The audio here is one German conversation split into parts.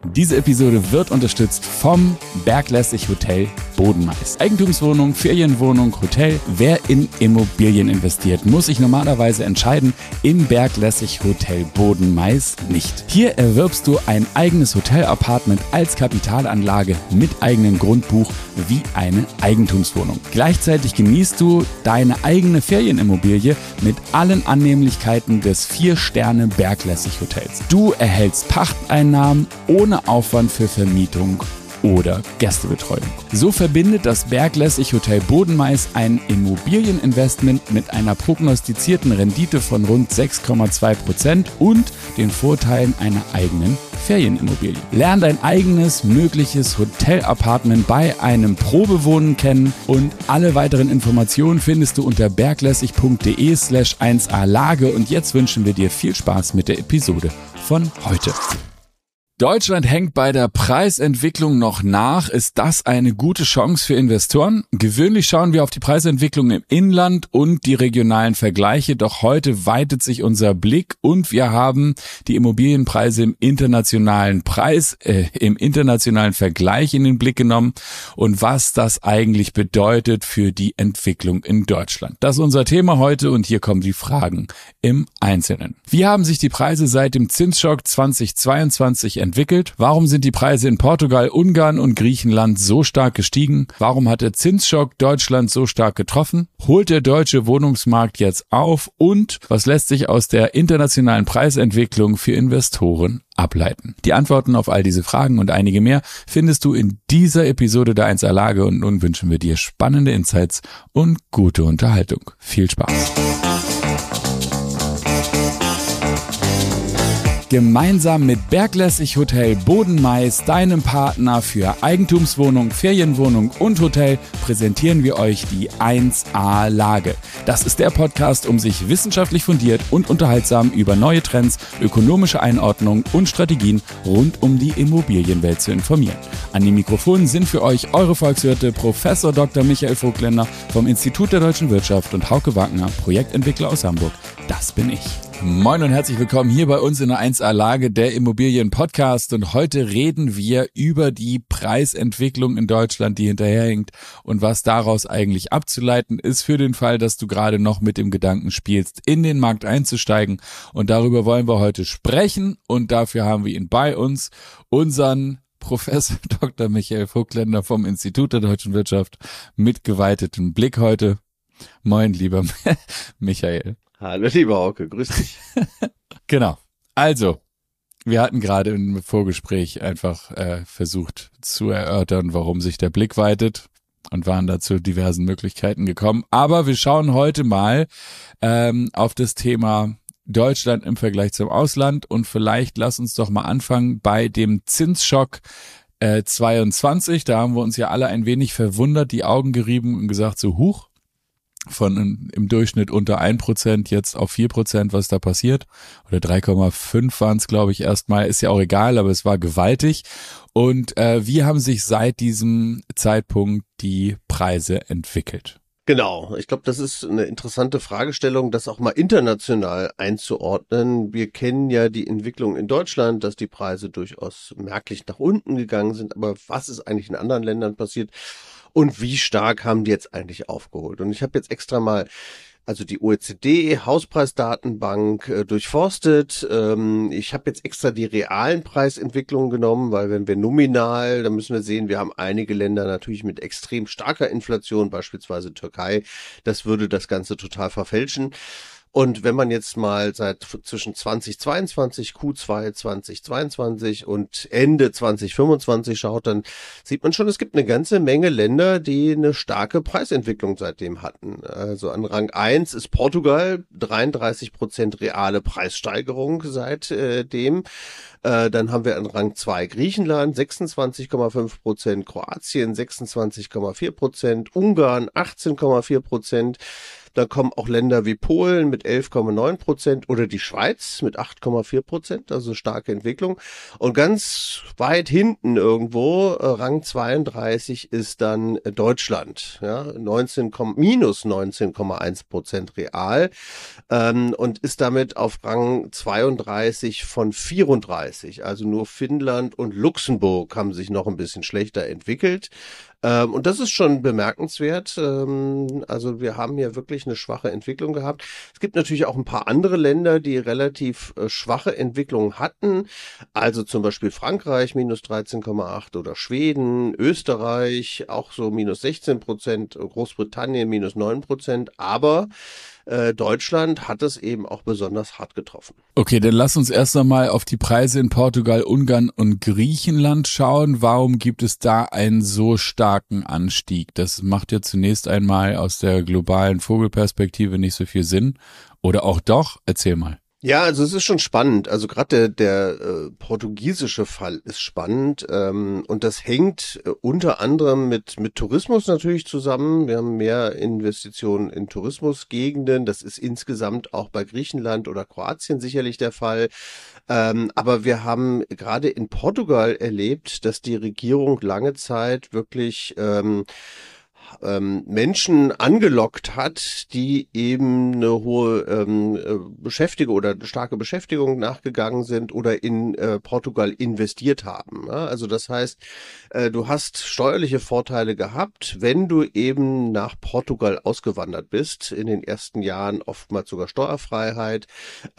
Diese Episode wird unterstützt vom Berglässig Hotel Bodenmais. Eigentumswohnung, Ferienwohnung, Hotel. Wer in Immobilien investiert, muss sich normalerweise entscheiden, im Berglässig Hotel Bodenmais nicht. Hier erwirbst du ein eigenes Hotelapartment als Kapitalanlage mit eigenem Grundbuch wie eine Eigentumswohnung. Gleichzeitig genießt du deine eigene Ferienimmobilie mit allen Annehmlichkeiten des 4-Sterne Berglässig Hotels. Du erhältst Pachteinnahmen ohne Aufwand für Vermietung oder Gästebetreuung. So verbindet das Berglässig Hotel Bodenmais ein Immobilieninvestment mit einer prognostizierten Rendite von rund 6,2% und den Vorteilen einer eigenen Ferienimmobilie. Lern dein eigenes mögliches Hotelapartment bei einem Probewohnen kennen und alle weiteren Informationen findest du unter berglässig.de/1alage. Und jetzt wünschen wir dir viel Spaß mit der Episode von heute. Deutschland hängt bei der Preisentwicklung noch nach. Ist das eine gute Chance für Investoren? Gewöhnlich schauen wir auf die Preisentwicklung im Inland und die regionalen Vergleiche, doch heute weitet sich unser Blick und wir haben die Immobilienpreise im internationalen Vergleich in den Blick genommen und was das eigentlich bedeutet für die Entwicklung in Deutschland. Das ist unser Thema heute und hier kommen die Fragen im Einzelnen. Wie haben sich die Preise seit dem Zinsschock 2022 entwickelt? Warum sind die Preise in Portugal, Ungarn und Griechenland so stark gestiegen? Warum hat der Zinsschock Deutschland so stark getroffen? Holt der deutsche Wohnungsmarkt jetzt auf? Und was lässt sich aus der internationalen Preisentwicklung für Investoren ableiten? Die Antworten auf all diese Fragen und einige mehr findest du in dieser Episode der 1A Lage und nun wünschen wir dir spannende Insights und gute Unterhaltung. Viel Spaß! Gemeinsam mit Berglässig Hotel Bodenmais, deinem Partner für Eigentumswohnung, Ferienwohnung und Hotel, präsentieren wir euch die 1A Lage. Das ist der Podcast, um sich wissenschaftlich fundiert und unterhaltsam über neue Trends, ökonomische Einordnung und Strategien rund um die Immobilienwelt zu informieren. An den Mikrofonen sind für euch eure Volkswirte Professor Dr. Michael Vogtländer vom Institut der Deutschen Wirtschaft und Hauke Wagner, Projektentwickler aus Hamburg. Das bin ich. Moin und herzlich willkommen hier bei uns in der 1A Lage, der Immobilien-Podcast. Und heute reden wir über die Preisentwicklung in Deutschland, die hinterherhinkt und was daraus eigentlich abzuleiten ist für den Fall, dass du gerade noch mit dem Gedanken spielst, in den Markt einzusteigen. Und darüber wollen wir heute sprechen und dafür haben wir ihn bei uns, unseren Professor Dr. Michael Vogtländer vom Institut der Deutschen Wirtschaft mit geweitetem Blick heute. Moin, lieber Michael. Hallo, lieber Hauke, grüß dich. Genau. Also, wir hatten gerade im Vorgespräch einfach versucht zu erörtern, warum sich der Blick weitet und waren da zu diversen Möglichkeiten gekommen. Aber wir schauen heute mal auf das Thema Deutschland im Vergleich zum Ausland und vielleicht lass uns doch mal anfangen bei dem Zinsschock 22. Da haben wir uns ja alle ein wenig verwundert, die Augen gerieben und gesagt so, huch. Von im Durchschnitt unter 1% jetzt auf 4%, was da passiert. Oder 3,5 waren es, glaube ich, erstmal. Ist ja auch egal, aber es war gewaltig. Und wie haben sich seit diesem Zeitpunkt die Preise entwickelt? Genau, ich glaube, das ist eine interessante Fragestellung, das auch mal international einzuordnen. Wir kennen ja die Entwicklung in Deutschland, dass die Preise durchaus merklich nach unten gegangen sind. Aber was ist eigentlich in anderen Ländern passiert? Und wie stark haben die jetzt eigentlich aufgeholt? Und ich habe jetzt extra mal die OECD-Hauspreisdatenbank durchforstet. Ich habe jetzt extra die realen Preisentwicklungen genommen, weil wenn wir nominal, dann müssen wir sehen, wir haben einige Länder natürlich mit extrem starker Inflation, beispielsweise Türkei. Das würde das Ganze total verfälschen. Und wenn man jetzt mal zwischen 2022, Q2 2022 und Ende 2025 schaut, dann sieht man schon, es gibt eine ganze Menge Länder, die eine starke Preisentwicklung seitdem hatten. Also an Rang 1 ist Portugal, 33% reale Preissteigerung seitdem. Dann haben wir an Rang 2 Griechenland, 26,5%, Kroatien 26,4%, Ungarn 18,4%. Dann kommen auch Länder wie Polen mit 11,9% oder die Schweiz mit 8,4%, also starke Entwicklung. Und ganz weit hinten irgendwo, Rang 32 ist dann Deutschland, ja, minus 19,1% real, und ist damit auf Rang 32 von 34. Also nur Finnland und Luxemburg haben sich noch ein bisschen schlechter entwickelt. Und das ist schon bemerkenswert. Also wir haben hier wirklich eine schwache Entwicklung gehabt. Es gibt natürlich auch ein paar andere Länder, die relativ schwache Entwicklungen hatten. Also zum Beispiel Frankreich minus 13,8 oder Schweden, Österreich auch so minus 16%, Großbritannien minus 9%. Aber Deutschland hat es eben auch besonders hart getroffen. Okay, dann lass uns erst einmal auf die Preise in Portugal, Ungarn und Griechenland schauen. Warum gibt es da einen so starken Anstieg? Das macht ja zunächst einmal aus der globalen Vogelperspektive nicht so viel Sinn. Oder auch doch? Erzähl mal. Ja, also es ist schon spannend. Also gerade der portugiesische Fall ist spannend, und das hängt unter anderem mit Tourismus natürlich zusammen. Wir haben mehr Investitionen in Tourismusgegenden. Das ist insgesamt auch bei Griechenland oder Kroatien sicherlich der Fall. Aber wir haben gerade in Portugal erlebt, dass die Regierung lange Zeit wirklich Menschen angelockt hat, die eben eine hohe Beschäftigung oder starke Beschäftigung nachgegangen sind oder in Portugal investiert haben. Ja? Also das heißt, du hast steuerliche Vorteile gehabt, wenn du eben nach Portugal ausgewandert bist, in den ersten Jahren oftmals sogar Steuerfreiheit.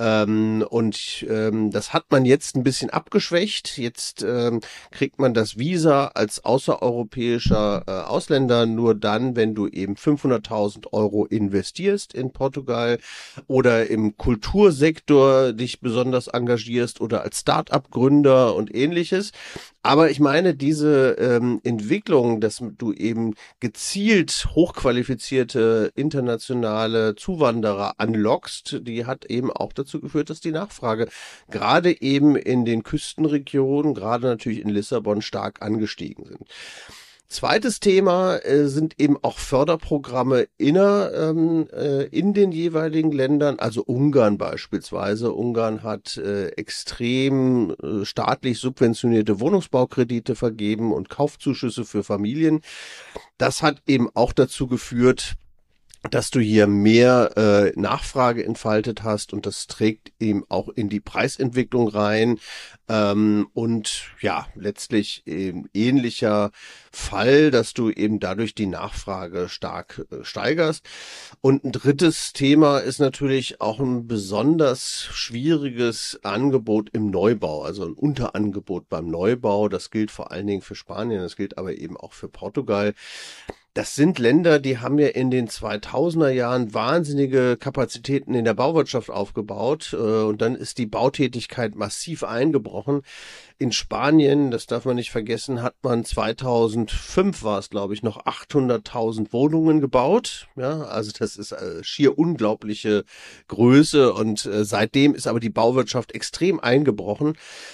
Das hat man jetzt ein bisschen abgeschwächt. Jetzt kriegt man das Visa als außereuropäischer Ausländer nur dann, wenn du eben 500.000 Euro investierst in Portugal oder im Kultursektor dich besonders engagierst oder als Start-up-Gründer und ähnliches. Aber ich meine, diese Entwicklung, dass du eben gezielt hochqualifizierte internationale Zuwanderer anlockst, die hat eben auch dazu geführt, dass die Nachfrage gerade eben in den Küstenregionen, gerade natürlich in Lissabon, stark angestiegen sind. Zweites Thema sind eben auch Förderprogramme in den jeweiligen Ländern, also Ungarn beispielsweise. Ungarn hat extrem staatlich subventionierte Wohnungsbaukredite vergeben und Kaufzuschüsse für Familien. Das hat eben auch dazu geführt, dass du hier mehr Nachfrage entfaltet hast, und das trägt eben auch in die Preisentwicklung rein. Und ja, letztlich eben ähnlicher Fall, dass du eben dadurch die Nachfrage stark steigerst. Und ein drittes Thema ist natürlich auch ein besonders schwieriges Angebot im Neubau, also ein Unterangebot beim Neubau. Das gilt vor allen Dingen für Spanien, das gilt aber eben auch für Portugal. Das sind Länder, die haben ja in den 2000er Jahren wahnsinnige Kapazitäten in der Bauwirtschaft aufgebaut, und dann ist die Bautätigkeit massiv eingebrochen. In Spanien, das darf man nicht vergessen, hat man 2005 war es, glaube ich, noch 800.000 Wohnungen gebaut. Ja, also das ist schier unglaubliche Größe, und seitdem ist aber die Bauwirtschaft extrem eingebrochen.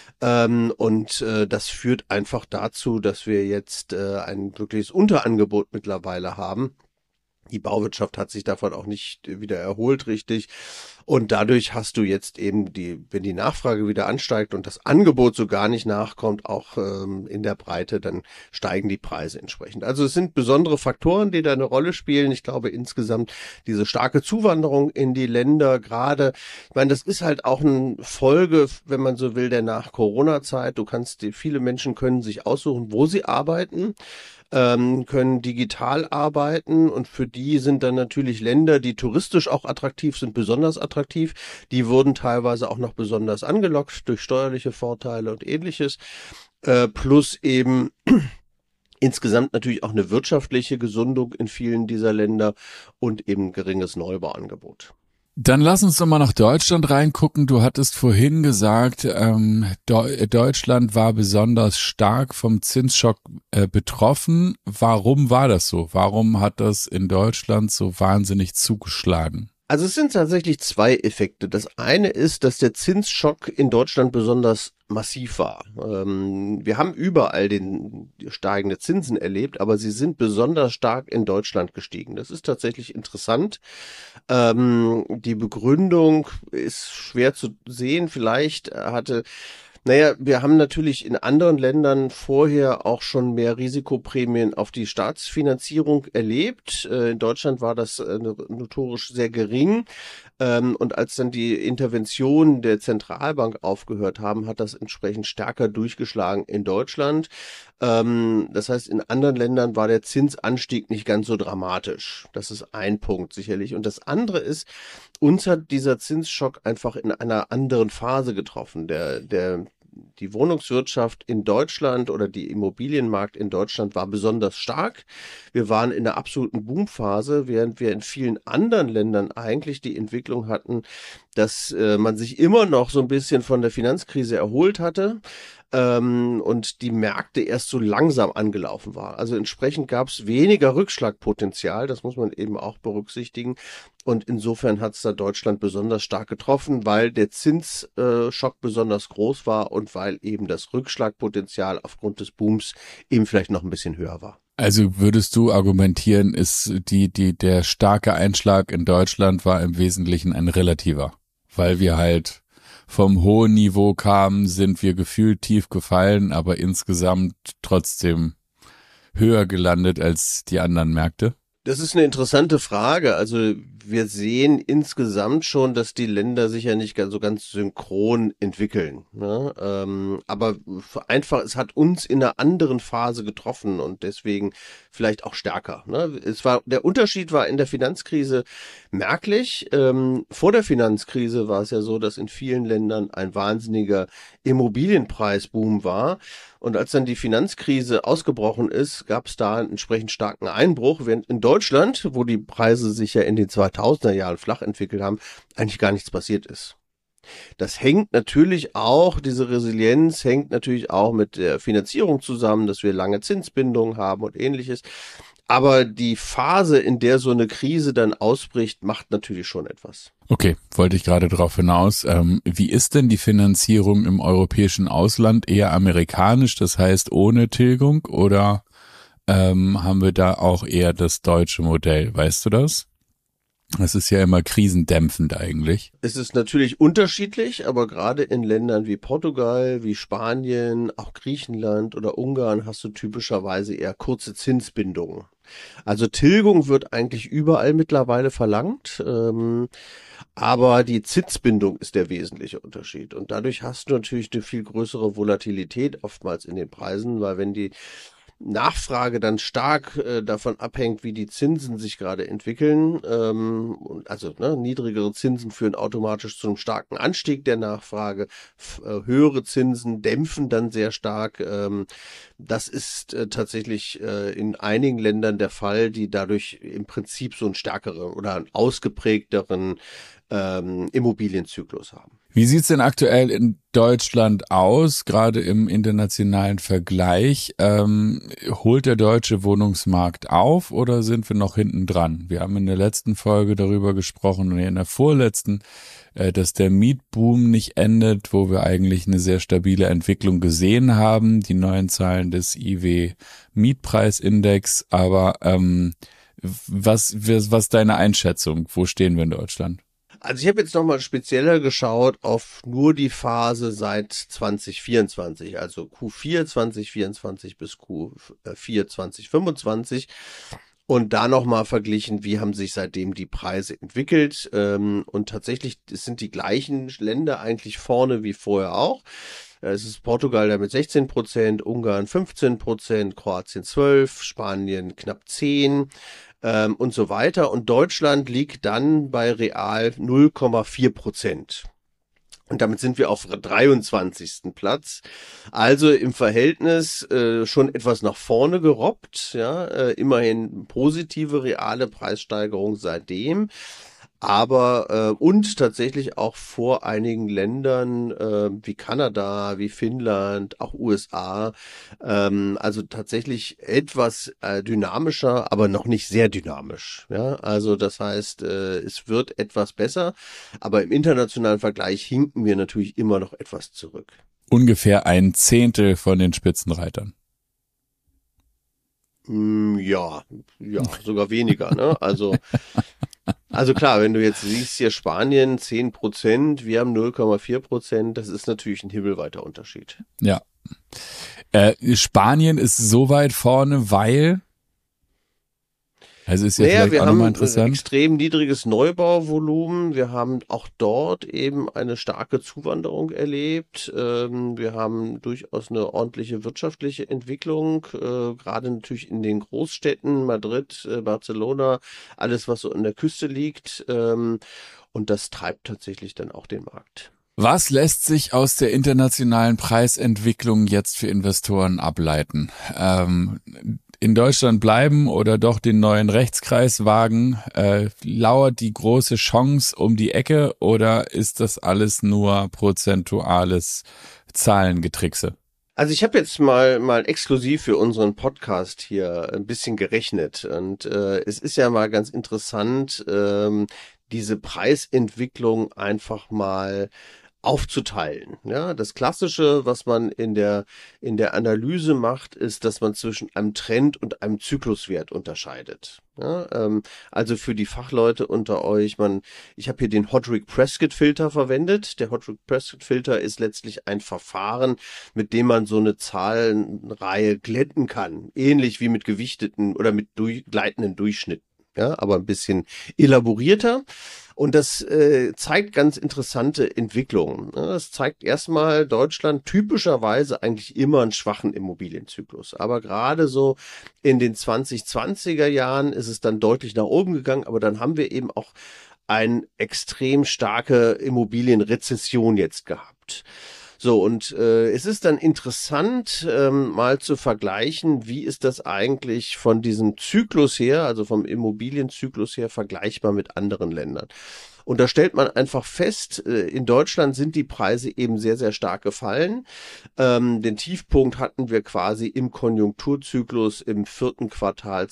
Das führt einfach dazu, dass wir jetzt ein wirkliches Unterangebot mittlerweile haben. Die Bauwirtschaft hat sich davon auch nicht wieder erholt, richtig. Und dadurch hast du jetzt eben wenn die Nachfrage wieder ansteigt und das Angebot so gar nicht nachkommt, auch in der Breite, dann steigen die Preise entsprechend. Also es sind besondere Faktoren, die da eine Rolle spielen. Ich glaube insgesamt diese starke Zuwanderung in die Länder gerade, ich meine, das ist halt auch eine Folge, wenn man so will, der Nach-Corona-Zeit. Viele Menschen können sich aussuchen, wo sie arbeiten, können digital arbeiten, und für die sind dann natürlich Länder, die touristisch auch attraktiv sind, besonders attraktiv. Die wurden teilweise auch noch besonders angelockt durch steuerliche Vorteile und ähnliches, plus eben insgesamt natürlich auch eine wirtschaftliche Gesundung in vielen dieser Länder und eben geringes Neubauangebot. Dann lass uns doch mal nach Deutschland reingucken. Du hattest vorhin gesagt, Deutschland war besonders stark vom Zinsschock betroffen. Warum war das so? Warum hat das in Deutschland so wahnsinnig zugeschlagen? Also es sind tatsächlich zwei Effekte. Das eine ist, dass der Zinsschock in Deutschland besonders massiv war. Wir haben überall die steigende Zinsen erlebt, aber sie sind besonders stark in Deutschland gestiegen. Das ist tatsächlich interessant. Die Begründung ist schwer zu sehen. Wir haben natürlich in anderen Ländern vorher auch schon mehr Risikoprämien auf die Staatsfinanzierung erlebt. In Deutschland war das notorisch sehr gering. Und als dann die Interventionen der Zentralbank aufgehört haben, hat das entsprechend stärker durchgeschlagen in Deutschland. Das heißt, in anderen Ländern war der Zinsanstieg nicht ganz so dramatisch. Das ist ein Punkt sicherlich. Und das andere ist, uns hat dieser Zinsschock einfach in einer anderen Phase getroffen. Die Wohnungswirtschaft in Deutschland oder die Immobilienmarkt in Deutschland war besonders stark. Wir waren in der absoluten Boomphase, während wir in vielen anderen Ländern eigentlich die Entwicklung hatten, dass man sich immer noch so ein bisschen von der Finanzkrise erholt hatte und die Märkte erst so langsam angelaufen waren. Also entsprechend gab es weniger Rückschlagpotenzial, das muss man eben auch berücksichtigen. Und insofern hat es da Deutschland besonders stark getroffen, weil der Zinsschock besonders groß war und weil eben das Rückschlagpotenzial aufgrund des Booms eben vielleicht noch ein bisschen höher war. Also würdest du argumentieren, ist der starke Einschlag in Deutschland war im Wesentlichen ein relativer, weil wir halt vom hohen Niveau kamen, sind wir gefühlt tief gefallen, aber insgesamt trotzdem höher gelandet als die anderen Märkte? Das ist eine interessante Frage. Also wir sehen insgesamt schon, dass die Länder sich ja nicht so ganz synchron entwickeln. Ne? Aber einfach, es hat uns in einer anderen Phase getroffen und deswegen vielleicht auch stärker. Ne? Der Unterschied war in der Finanzkrise merklich. Vor der Finanzkrise war es ja so, dass in vielen Ländern ein wahnsinniger Immobilienpreisboom war. Und als dann die Finanzkrise ausgebrochen ist, gab es da einen entsprechend starken Einbruch, während in Deutschland, wo die Preise sich ja in den 2000er Jahren flach entwickelt haben, eigentlich gar nichts passiert ist. Das hängt natürlich auch, diese Resilienz hängt natürlich auch mit der Finanzierung zusammen, dass wir lange Zinsbindungen haben und ähnliches. Aber die Phase, in der so eine Krise dann ausbricht, macht natürlich schon etwas. Okay, wollte ich gerade drauf hinaus. Wie ist denn die Finanzierung im europäischen Ausland? Eher amerikanisch, das heißt ohne Tilgung, oder haben wir da auch eher das deutsche Modell? Weißt du das? Es ist ja immer krisendämpfend eigentlich. Es ist natürlich unterschiedlich, aber gerade in Ländern wie Portugal, wie Spanien, auch Griechenland oder Ungarn hast du typischerweise eher kurze Zinsbindungen. Also Tilgung wird eigentlich überall mittlerweile verlangt, aber die Zinsbindung ist der wesentliche Unterschied. Und dadurch hast du natürlich eine viel größere Volatilität oftmals in den Preisen, weil wenn die Nachfrage dann stark davon abhängt, wie die Zinsen sich gerade entwickeln. Niedrigere Zinsen führen automatisch zu einem starken Anstieg der Nachfrage. Höhere Zinsen dämpfen dann sehr stark. Das ist tatsächlich in einigen Ländern der Fall, die dadurch im Prinzip so einen stärkeren oder einen ausgeprägteren Immobilienzyklus haben. Wie sieht's denn aktuell in Deutschland aus, gerade im internationalen Vergleich? Holt der deutsche Wohnungsmarkt auf oder sind wir noch hinten dran? Wir haben in der letzten Folge darüber gesprochen und in der vorletzten, dass der Mietboom nicht endet, wo wir eigentlich eine sehr stabile Entwicklung gesehen haben, die neuen Zahlen des IW Mietpreisindex. Aber was ist deine Einschätzung? Wo stehen wir in Deutschland? Also ich habe jetzt nochmal spezieller geschaut auf nur die Phase seit 2024, also Q4 2024 bis Q4 2025 und da nochmal verglichen, wie haben sich seitdem die Preise entwickelt und tatsächlich sind die gleichen Länder eigentlich vorne wie vorher auch. Es ist Portugal da mit 16%, Ungarn 15%, Kroatien 12%, Spanien knapp 10%. Und so weiter. Und Deutschland liegt dann bei real 0,4%. Und damit sind wir auf 23. Platz. Also im Verhältnis schon etwas nach vorne gerobbt. Ja, immerhin positive reale Preissteigerung seitdem. Aber und tatsächlich auch vor einigen Ländern wie Kanada, wie Finnland, auch USA, also tatsächlich etwas dynamischer, aber noch nicht sehr dynamisch. Ja, also das heißt, es wird etwas besser, aber im internationalen Vergleich hinken wir natürlich immer noch etwas zurück. Ungefähr 1/10 von den Spitzenreitern. Ja, sogar weniger, ne? Also klar, wenn du jetzt siehst hier Spanien 10%, wir haben 0,4%, das ist natürlich ein himmelweiter Unterschied. Ja. Spanien ist so weit vorne, weil, also ist ja vielleicht Wir auch haben nochmal ein interessant. extrem niedriges Neubauvolumen. Wir haben auch dort eben eine starke Zuwanderung erlebt. Wir haben durchaus eine ordentliche wirtschaftliche Entwicklung, gerade natürlich in den Großstädten, Madrid, Barcelona, alles, was so an der Küste liegt. Und das treibt tatsächlich dann auch den Markt. Was lässt sich aus der internationalen Preisentwicklung jetzt für Investoren ableiten? In Deutschland bleiben oder doch den neuen Rechtskreis wagen? Lauert die große Chance um die Ecke oder ist das alles nur prozentuales Zahlengetrickse? Also ich habe jetzt mal exklusiv für unseren Podcast hier ein bisschen gerechnet und es ist ja mal ganz interessant, diese Preisentwicklung einfach mal aufzuteilen. Ja, das Klassische, was man in der Analyse macht, ist, dass man zwischen einem Trend und einem Zykluswert unterscheidet. Ja, also für die Fachleute unter euch, ich habe hier den Hodrick-Prescott-Filter verwendet. Der Hodrick-Prescott-Filter ist letztlich ein Verfahren, mit dem man so eine Zahlenreihe glätten kann, ähnlich wie mit gewichteten oder mit gleitenden Durchschnitten. Ja, aber ein bisschen elaborierter. Und das zeigt ganz interessante Entwicklungen. Das zeigt erstmal Deutschland typischerweise eigentlich immer einen schwachen Immobilienzyklus. Aber gerade so in den 2020er Jahren ist es dann deutlich nach oben gegangen. Aber dann haben wir eben auch eine extrem starke Immobilienrezession jetzt gehabt. So, und es ist dann interessant, mal zu vergleichen, wie ist das eigentlich von diesem Zyklus her, also vom Immobilienzyklus her, vergleichbar mit anderen Ländern. Und da stellt man einfach fest, in Deutschland sind die Preise eben sehr, sehr stark gefallen. Den Tiefpunkt hatten wir quasi im Konjunkturzyklus im 4. Quartal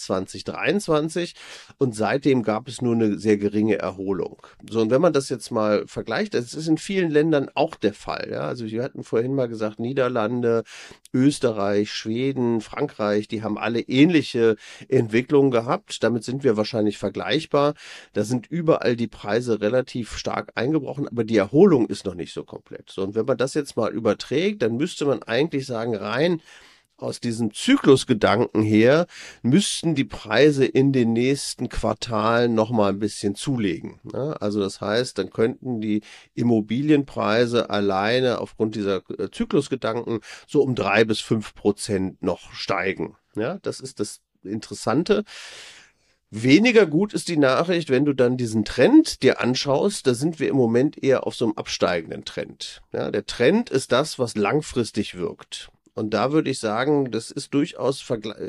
2023 und seitdem gab es nur eine sehr geringe Erholung. So, und wenn man das jetzt mal vergleicht, das ist in vielen Ländern auch der Fall. Ja? Also wir hatten vorhin mal gesagt, Niederlande, Österreich, Schweden, Frankreich, die haben alle ähnliche Entwicklungen gehabt. Damit sind wir wahrscheinlich vergleichbar. Da sind überall die Preise relativ stark eingebrochen, aber die Erholung ist noch nicht so komplett. So, und wenn man das jetzt mal überträgt, dann müsste man eigentlich sagen, rein aus diesem Zyklusgedanken her müssten die Preise in den nächsten Quartalen noch mal ein bisschen zulegen. Ja, also das heißt, dann könnten die Immobilienpreise alleine aufgrund dieser Zyklusgedanken so um 3-5% noch steigen. Ja, das ist das Interessante. Weniger gut ist die Nachricht, wenn du dann diesen Trend dir anschaust, da sind wir im Moment eher auf so einem absteigenden Trend. Ja, der Trend ist das, was langfristig wirkt. Und da würde ich sagen, das ist durchaus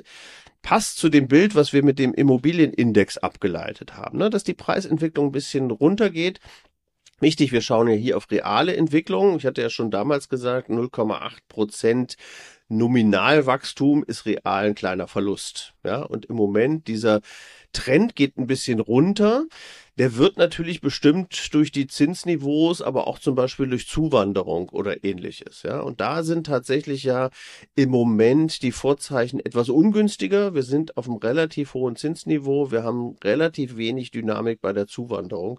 passt zu dem Bild, was wir mit dem Immobilienindex abgeleitet haben, ne? Dass die Preisentwicklung ein bisschen runtergeht. Wichtig, wir schauen ja hier auf reale Entwicklung. Ich hatte ja schon damals gesagt, 0,8% Nominalwachstum ist real ein kleiner Verlust. Ja, und im Moment dieser Trend geht ein bisschen runter. Der wird natürlich bestimmt durch die Zinsniveaus, aber auch zum Beispiel durch Zuwanderung oder ähnliches. Ja, und da sind tatsächlich ja im Moment die Vorzeichen etwas ungünstiger. Wir sind auf einem relativ hohen Zinsniveau. Wir haben relativ wenig Dynamik bei der Zuwanderung.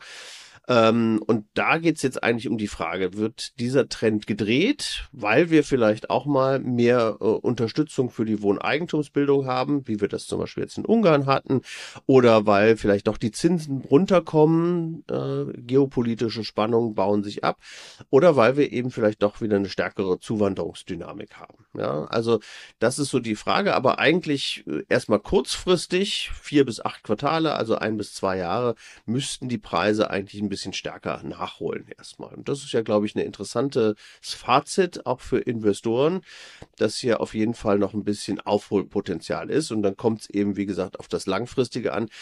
Und da geht's jetzt eigentlich um die Frage, wird dieser Trend gedreht, weil wir vielleicht auch mal mehr Unterstützung für die Wohneigentumsbildung haben, wie wir das zum Beispiel jetzt in Ungarn hatten, oder weil vielleicht doch die Zinsen runterkommen, geopolitische Spannungen bauen sich ab, oder weil wir eben vielleicht doch wieder eine stärkere Zuwanderungsdynamik haben. Ja, also das ist so die Frage, aber eigentlich erstmal kurzfristig, 4 bis 8 Quartale, also 1 bis 2 Jahre, müssten die Preise eigentlich ein bisschen stärker nachholen erstmal. Und das ist ja, glaube ich, ein interessantes Fazit auch für Investoren, dass hier auf jeden Fall noch ein bisschen Aufholpotenzial ist. Und dann kommt es eben, wie gesagt, auf das Langfristige an.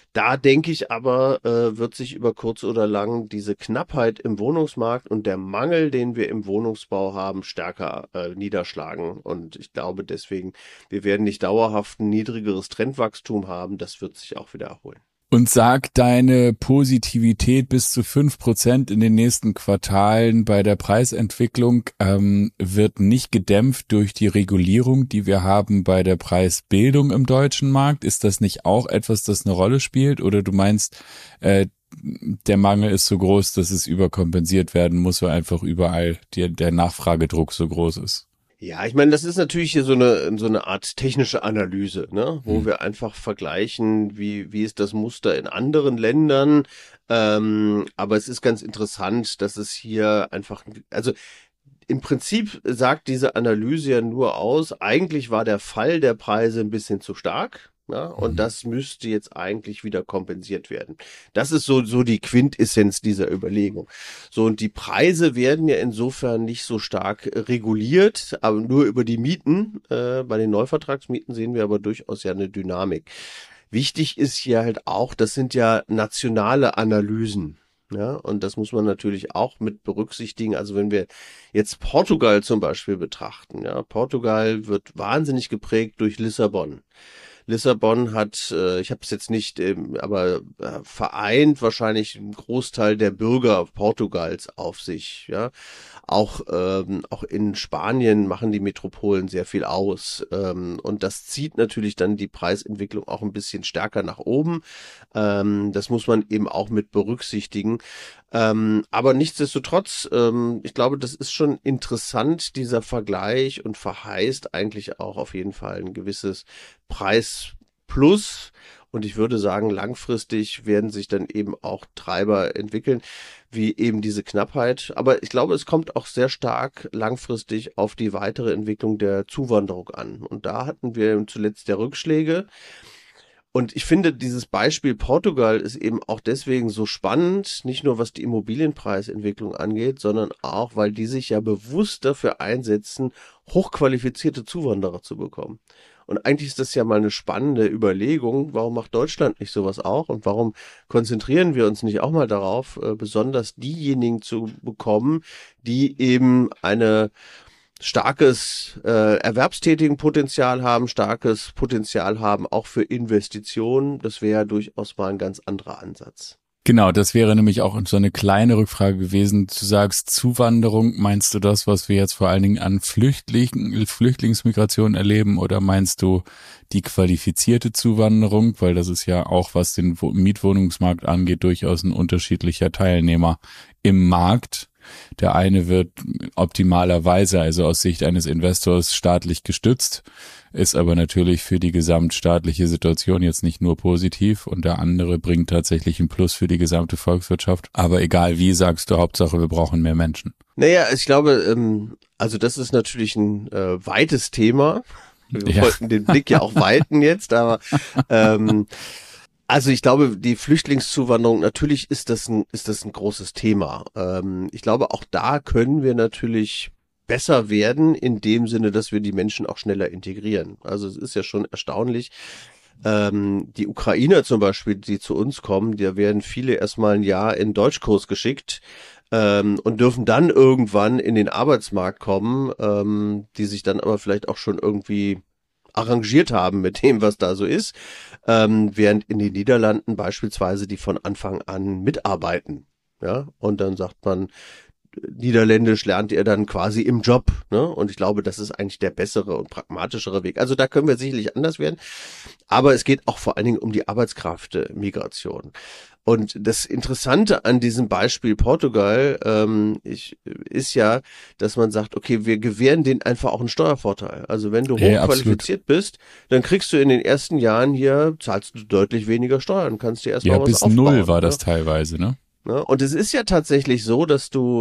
Da denke ich aber, wird sich über kurz oder lang diese Knappheit im Wohnungsmarkt und der Mangel, den wir im Wohnungsbau haben, stärker niederschlagen. Und ich glaube deswegen, wir werden nicht dauerhaft ein niedrigeres Trendwachstum haben. Das wird sich auch wieder erholen. Und sag, deine Positivität bis zu 5% in den nächsten Quartalen bei der Preisentwicklung wird nicht gedämpft durch die Regulierung, die wir haben bei der Preisbildung im deutschen Markt. Ist das nicht auch etwas, das eine Rolle spielt? Oder du meinst, der Mangel ist so groß, dass es überkompensiert werden muss, weil einfach überall der Nachfragedruck so groß ist? Ja, ich meine, das ist natürlich hier so eine Art technische Analyse, ne, wo wir einfach vergleichen, wie ist das Muster in anderen Ländern. Aber es ist ganz interessant, dass es hier einfach, also im Prinzip sagt diese Analyse ja nur aus, eigentlich war der Fall der Preise ein bisschen zu stark. Ja, und das müsste jetzt eigentlich wieder kompensiert werden. Das ist so die Quintessenz dieser Überlegung. So, und die Preise werden ja insofern nicht so stark reguliert, aber nur über die Mieten. Bei den Neuvertragsmieten sehen wir aber durchaus ja eine Dynamik. Wichtig ist hier halt auch, das sind ja nationale Analysen. Ja, und das muss man natürlich auch mit berücksichtigen. Also wenn wir jetzt Portugal zum Beispiel betrachten, ja, Portugal wird wahnsinnig geprägt durch Lissabon. Lissabon hat, ich habe es jetzt nicht, aber vereint wahrscheinlich einen Großteil der Bürger Portugals auf sich. Ja, auch in Spanien machen die Metropolen sehr viel aus, und das zieht natürlich dann die Preisentwicklung auch ein bisschen stärker nach oben. Das muss man eben auch mit berücksichtigen. Aber nichtsdestotrotz, ich glaube, das ist schon interessant, dieser Vergleich, und verheißt eigentlich auch auf jeden Fall ein gewisses Preis plus. Und ich würde sagen, langfristig werden sich dann eben auch Treiber entwickeln, wie eben diese Knappheit. Aber ich glaube, es kommt auch sehr stark langfristig auf die weitere Entwicklung der Zuwanderung an. Und da hatten wir zuletzt der Rückschläge. Und ich finde, dieses Beispiel Portugal ist eben auch deswegen so spannend, nicht nur was die Immobilienpreisentwicklung angeht, sondern auch, weil die sich ja bewusst dafür einsetzen, hochqualifizierte Zuwanderer zu bekommen. Und eigentlich ist das ja mal eine spannende Überlegung, warum macht Deutschland nicht sowas auch, und warum konzentrieren wir uns nicht auch mal darauf, besonders diejenigen zu bekommen, die eben eine starkes Erwerbstätigenpotenzial haben, starkes Potenzial haben, auch für Investitionen. Das wäre durchaus mal ein ganz anderer Ansatz. Genau, das wäre nämlich auch so eine kleine Rückfrage gewesen. Du sagst Zuwanderung, meinst du das, was wir jetzt vor allen Dingen an Flüchtlingsmigration erleben, oder meinst du die qualifizierte Zuwanderung? Weil das ist ja auch, was den Mietwohnungsmarkt angeht, durchaus ein unterschiedlicher Teilnehmer im Markt. Der eine wird optimalerweise, also aus Sicht eines Investors, staatlich gestützt, ist aber natürlich für die gesamtstaatliche Situation jetzt nicht nur positiv, und der andere bringt tatsächlich einen Plus für die gesamte Volkswirtschaft. Aber egal wie, sagst du, Hauptsache wir brauchen mehr Menschen. Naja, ich glaube, also das ist natürlich ein weites Thema. Wir wollten den Blick ja auch weiten jetzt, aber also ich glaube, die Flüchtlingszuwanderung, natürlich ist das ein großes Thema. Ich glaube, auch da können wir natürlich besser werden, in dem Sinne, dass wir die Menschen auch schneller integrieren. Also es ist ja schon erstaunlich. Die Ukrainer zum Beispiel, die zu uns kommen, da werden viele erstmal ein Jahr in Deutschkurs geschickt, und dürfen dann irgendwann in den Arbeitsmarkt kommen, die sich dann aber vielleicht auch schon irgendwie arrangiert haben mit dem, was da so ist, während in den Niederlanden beispielsweise die von Anfang an mitarbeiten. Ja, und dann sagt man, Niederländisch lernt ihr dann quasi im Job, ne? Und ich glaube, das ist eigentlich der bessere und pragmatischere Weg. Also da können wir sicherlich anders werden. Aber es geht auch vor allen Dingen um die Arbeitskraftmigration. Und das Interessante an diesem Beispiel Portugal ist ja, dass man sagt, okay, wir gewähren denen einfach auch einen Steuervorteil. Also wenn du hochqualifiziert bist, dann kriegst du in den ersten Jahren hier, zahlst du deutlich weniger Steuern, kannst dir erstmal was aufbauen. Ja, bis 0 war das teilweise, ne? Ja, und es ist ja tatsächlich so, dass du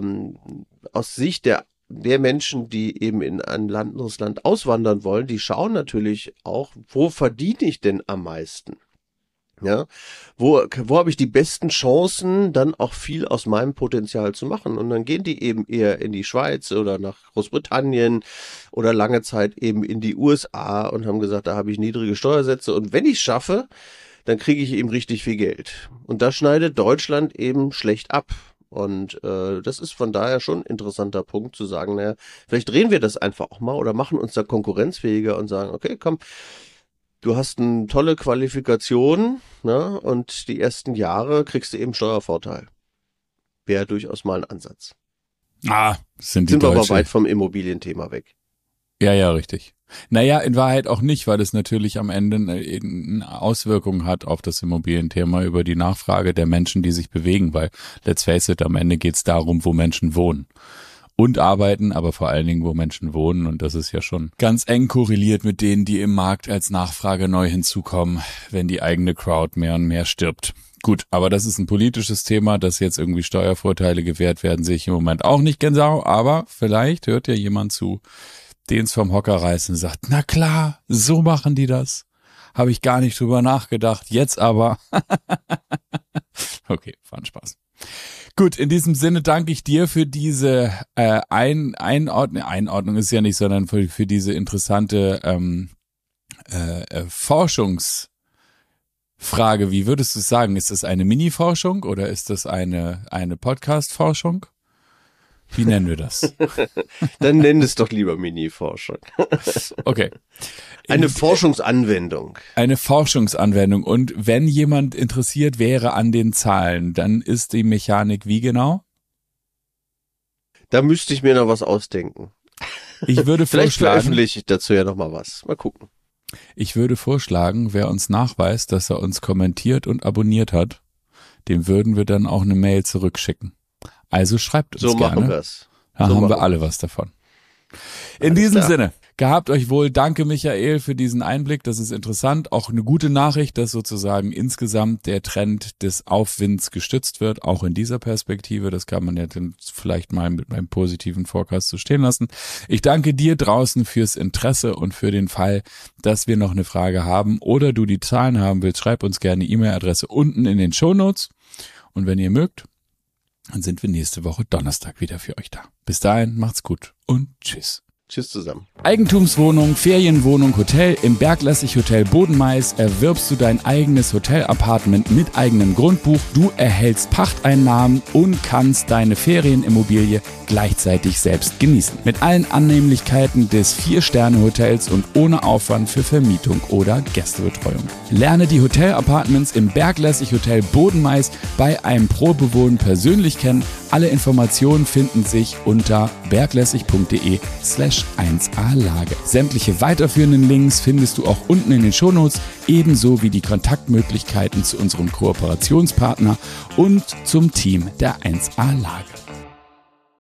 aus Sicht der Menschen, die eben in ein anderes Land auswandern wollen, die schauen natürlich auch, wo verdiene ich denn am meisten? Ja, wo habe ich die besten Chancen, dann auch viel aus meinem Potenzial zu machen? Und dann gehen die eben eher in die Schweiz oder nach Großbritannien oder lange Zeit eben in die USA und haben gesagt, da habe ich niedrige Steuersätze. Und wenn ich es schaffe, dann kriege ich eben richtig viel Geld. Und da schneidet Deutschland eben schlecht ab. Und das ist von daher schon ein interessanter Punkt zu sagen, naja, vielleicht drehen wir das einfach auch mal oder machen uns da konkurrenzfähiger und sagen, okay, komm, du hast eine tolle Qualifikation, ne, und die ersten Jahre kriegst du eben Steuervorteil. Wäre durchaus mal ein Ansatz. Sind wir aber weit vom Immobilienthema weg. Ja, richtig. Naja, in Wahrheit auch nicht, weil es natürlich am Ende eine Auswirkung hat auf das Immobilienthema über die Nachfrage der Menschen, die sich bewegen, weil, let's face it, am Ende geht's darum, wo Menschen wohnen und arbeiten, aber vor allen Dingen, wo Menschen wohnen, und das ist ja schon ganz eng korreliert mit denen, die im Markt als Nachfrage neu hinzukommen, wenn die eigene Crowd mehr und mehr stirbt. Gut, aber das ist ein politisches Thema, dass jetzt irgendwie Steuervorteile gewährt werden, sehe ich im Moment auch nicht genau, aber vielleicht hört ja jemand zu, den es vom Hocker reißen und sagt, na klar, so machen die das. Habe ich gar nicht drüber nachgedacht, jetzt aber. Okay, war ein Spaß. Gut, in diesem Sinne danke ich dir für diese Einordnung ist ja nicht, sondern für diese interessante Forschungsfrage. Wie würdest du sagen? Ist das eine Mini-Forschung oder ist das eine Podcast-Forschung? Wie nennen wir das? Dann nenn es doch lieber Mini-Forschung. Okay. Eine Forschungsanwendung. Eine Forschungsanwendung. Und wenn jemand interessiert wäre an den Zahlen, dann ist die Mechanik wie genau? Da müsste ich mir noch was ausdenken. Ich würde Vielleicht vorschlagen, veröffentliche ich dazu ja noch mal was. Mal gucken. Ich würde vorschlagen, wer uns nachweist, dass er uns kommentiert und abonniert hat, dem würden wir dann auch eine Mail zurückschicken. Also schreibt uns so gerne. Machen wir's. Da so haben wir machen alle was davon. In diesem Sinne, gehabt euch wohl. Danke, Michael, für diesen Einblick. Das ist interessant. Auch eine gute Nachricht, dass sozusagen insgesamt der Trend des Aufwinds gestützt wird, auch in dieser Perspektive. Das kann man ja dann vielleicht mal mit meinem positiven Forecast so stehen lassen. Ich danke dir draußen fürs Interesse und für den Fall, dass wir noch eine Frage haben oder du die Zahlen haben willst, schreib uns gerne E-Mail-Adresse unten in den Shownotes. Und wenn ihr mögt, dann sind wir nächste Woche Donnerstag wieder für euch da. Bis dahin, macht's gut und tschüss. Tschüss zusammen. Eigentumswohnung, Ferienwohnung, Hotel. Im Berglässig Hotel Bodenmais erwirbst du dein eigenes Hotel-Apartment mit eigenem Grundbuch. Du erhältst Pachteinnahmen und kannst deine Ferienimmobilie gleichzeitig selbst genießen. Mit allen Annehmlichkeiten des 4-Sterne-Hotels und ohne Aufwand für Vermietung oder Gästebetreuung. Lerne die Hotel-Apartments im Berglässig Hotel Bodenmais bei einem Probewohnen persönlich kennen. Alle Informationen finden sich unter berglässig.de/1A-Lage. Sämtliche weiterführenden Links findest du auch unten in den Shownotes, ebenso wie die Kontaktmöglichkeiten zu unserem Kooperationspartner und zum Team der 1A-Lage.